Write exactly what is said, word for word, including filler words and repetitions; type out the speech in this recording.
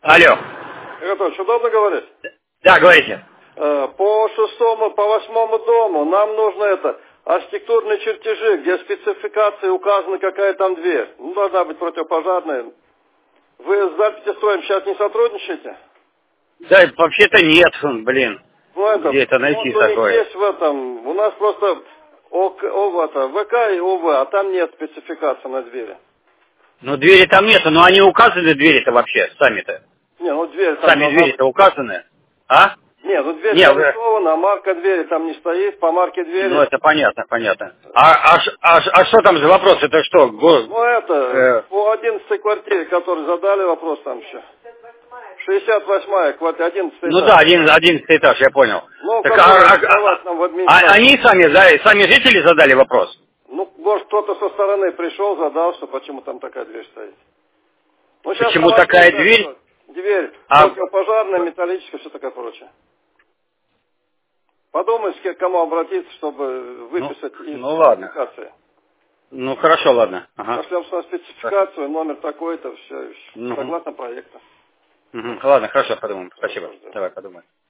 Алло. Игорь, удобно говорить? Да, говорите. По шестому, по восьмому дому нам нужно это, архитектурные чертежи, где спецификации указаны, какая там дверь. Ну, должна быть противопожарная. Вы с записью сейчас не сотрудничаете? Да, вообще-то нет, блин. Ну, это, Где это найти вот у них такое? есть в этом, у нас просто ОК, О, это, ВК и ОВ, а там нет спецификации на двери. Ну, двери там нету, но они указаны, двери-то вообще, сами-то. Не, ну дверь там Сами должна быть. двери-то указаны. А? Не, ну дверь Не, вы... нарисована, а марка двери там не стоит, по марке двери. Ну, это понятно, понятно. А, а, ш- а, ш- а что там за вопрос? Это что? Го- Ну это, э, по одиннадцатой квартире, который задали вопрос там еще. шестьдесят восьмая квартира, одиннадцатый Ну этаж. да, один, одиннадцатый этаж, я понял. Ну, Так, который а, а- давать нам в а- администрацию. а они сами, да, сами жители задали вопрос? Ну, может, кто-то со стороны пришел, задал, что почему там такая дверь стоит. Ну, сейчас Почему такая дверь? Все. Дверь А... противопожарная, металлическая, все такое прочее. Подумай, с кем- к кому обратиться, чтобы Ну, выписать из ну ладно. спецификации. Ну хорошо, ладно. Ага. Пошлем на спецификацию, номер такой-то, все, Ну, согласно проекту. угу. Ладно, хорошо, подумаем. Хорошо, Спасибо. ждем. Давай, подумаем.